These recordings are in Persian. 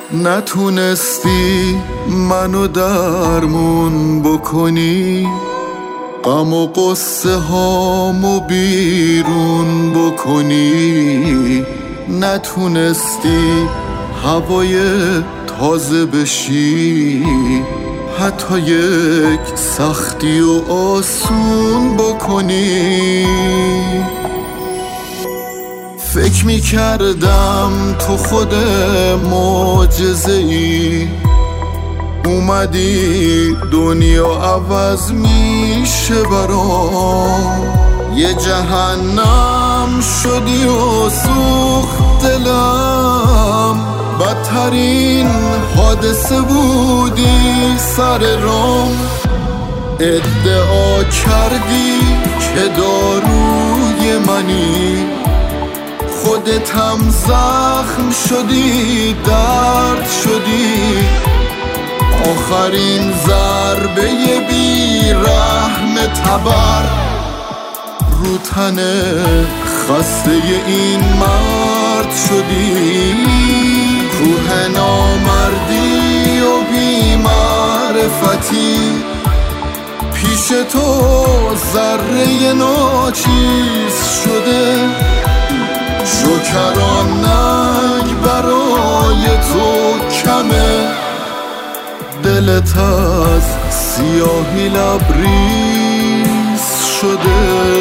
نتونستی منو درمون بکنی، غم و قصه هامو بیرون بکنی. نتونستی هوای تازه بشی، حتی یک سختی و آسون بکنی. فکر میکردم تو خود معجزه‌ای، اومدی دنیا عوض میشه برام. یه جهنم شدی و سوخت دلم، بدترین حادثه بودی سر رام. ادعا کردی که داروی منی، خودتم زخم شدی، درد شدی. آخرین ضربه بیرحم تبر رو تن خسته این مرد شدی. روح نامردی و بی‌معرفتی، پیش تو ذره ناچیز شده. شکرانک برای تو کمه، دلت از سیاهی لبریز شده.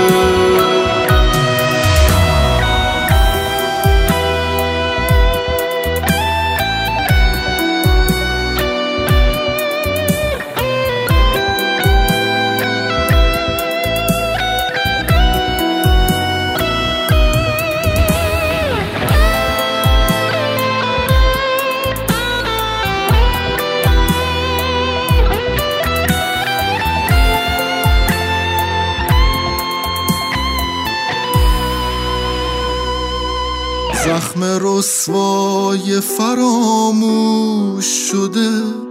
زخم رسوای فراموش شده،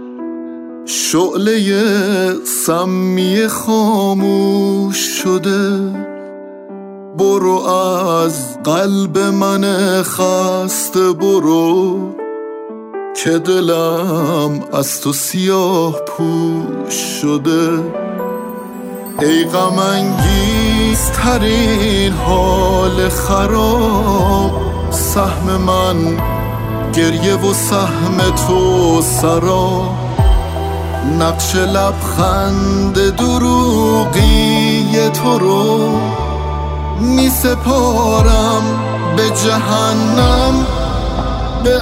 شعله سمی خاموش شده. برو از قلب من خسته برو، که دلم از تو سیاه پوش شده. ای غم انگیزترین حال خراب، سهم من گریه و سهم تو سرا. نقش لبخند دروغی تو رو می سپارم به جهنم، به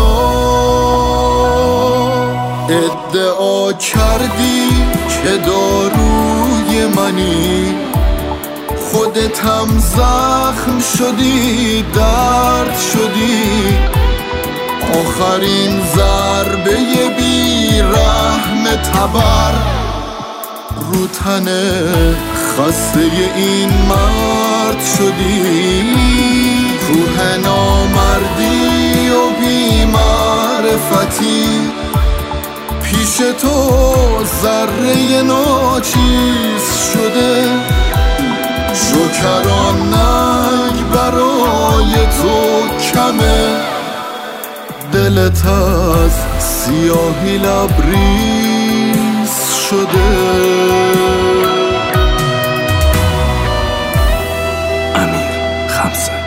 عذاب. ادعا کردی که داروی منی، خودتم زخم شدی، درد شدی. آخرین ضربه بیرحم تبر رو تن خسته این مرد شدی. روح نامردی و بی‌معرفتی، پیش تو ذره ناچیز شده. شکرانک برای تو کمه، دلت از سیاهی لبریز شده. امیر خمسه.